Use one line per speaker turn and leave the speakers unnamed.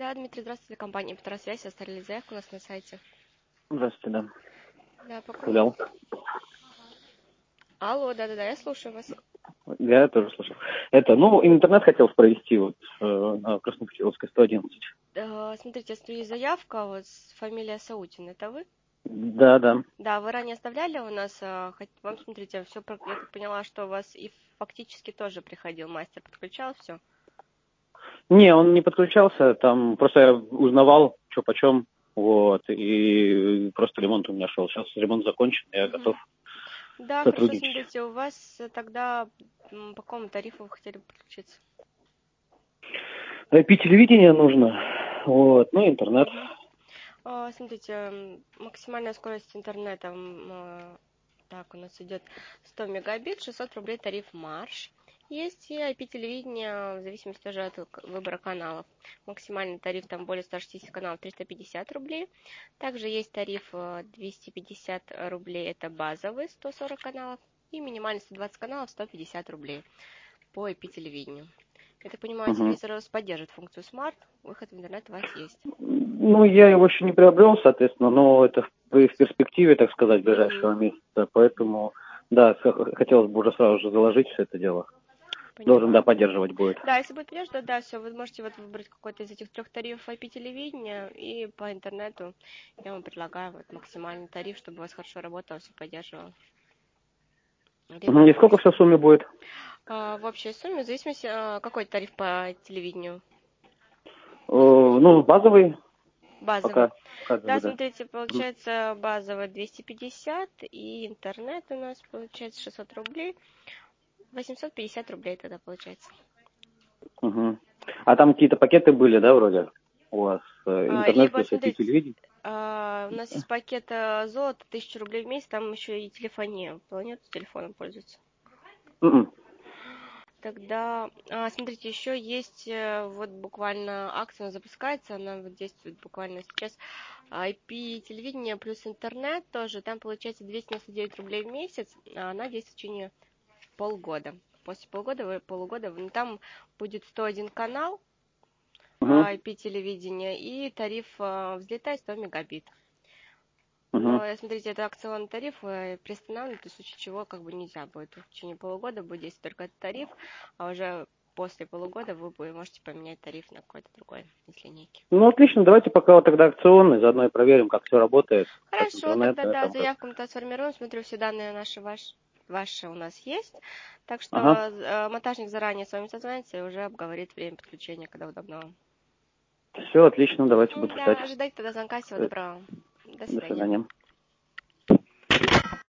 Да, Дмитрий, здравствуйте. Компания «Полтора связи» оставили заявку у нас на сайте.
Здравствуйте, да.
Да, по поводу...
Гулял.
Алло, да-да-да, я слушаю вас.
Я тоже слышал. Интернет хотел провести на Краснопутиловской 111.
Смотрите, стоит заявка, вот фамилия Саутин, это вы?
Да, да.
Да, вы ранее оставляли у нас, вам, смотрите, все, я так поняла, что у вас и фактически тоже приходил мастер, подключал все.
Не, он не подключался, там просто я узнавал, что почем, вот, и просто ремонт у меня шел. Сейчас ремонт закончен, я готов
Да, хорошо,
сотрудничать.
смотрите, у вас тогда по какому тарифу вы хотели подключиться?
IP-телевидение нужно, вот, интернет.
Смотрите, максимальная скорость интернета, так, у нас идет 100 мегабит, 600 рублей тариф марш. Есть и IP-телевидение, в зависимости тоже от выбора каналов. Максимальный тариф там более 160 каналов, 350 рублей. Также есть тариф 250 рублей, это базовый, 140 каналов. И минимальный 120 каналов, 150 рублей по IP-телевидению. Я так понимаю,
Угу.
телевизор у вас поддерживает функцию Smart, выход в интернет у вас есть.
Я его еще не приобрел, соответственно, но это в перспективе, так сказать, ближайшего месяца, поэтому, да, хотелось бы уже сразу же заложить все это дело. Должен, да, поддерживать будет.
Да, если будет поддерживать, да, все, вы можете вот выбрать какой-то из этих 3 тарифов IP-телевидения, и по интернету я вам предлагаю вот максимальный тариф, чтобы у вас хорошо работало, все поддерживало.
И сколько все в сумме будет?
В общей сумме, в зависимости, какой тариф по телевидению?
Базовый.
Базовый.
Пока,
Да,
да.
смотрите, получается базовый 250, и интернет у нас получается 600 рублей, 850 рублей тогда получается.
Угу. А там какие-то пакеты были, да, вроде? У вас интернет
Либо,
плюс
смотрите,
IP-телевидение?
у нас есть пакет золота, 1000 рублей в месяц, там еще и телефония. Планируете телефоном пользоваться? Тогда, смотрите, еще есть вот буквально акция, она запускается, она вот действует буквально сейчас. IP-телевидение плюс интернет тоже, там получается 299 рублей в месяц, а она действует в течение полгода. После полугода, там будет 101 канал IP-телевидения и тариф взлетает 100 мегабит. Но, смотрите, это акционный тариф приостанавливает, в случае чего как бы нельзя будет. В течение полугода будет действовать только этот тариф, а уже после полугода вы можете поменять тариф на какой-то другой из линейки.
Отлично, давайте пока вот тогда акционный, заодно и проверим, как все работает.
Хорошо, тогда да, заявку мы сформируем, смотрю, все данные ваши у нас есть. Так что монтажник заранее с вами созвонится и уже обговорит время подключения, когда удобно вам.
Все, отлично, давайте буду ждать.
Ожидайте тогда звонка, всего доброго. До свидания.
До свидания.